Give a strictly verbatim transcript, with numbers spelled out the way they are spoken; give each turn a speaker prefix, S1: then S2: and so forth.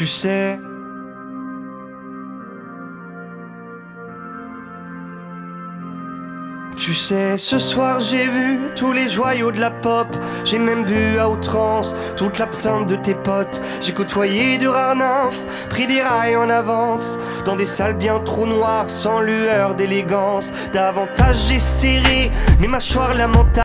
S1: Tu sais, tu sais, ce soir j'ai vu tous les joyaux de la pop. J'ai même bu à outrance toute l'absinthe de tes potes. J'ai côtoyé du rare nymphe, pris des rails en avance, dans des salles bien trop noires, sans lueur d'élégance. Davantage j'ai serré mes mâchoires lamentables.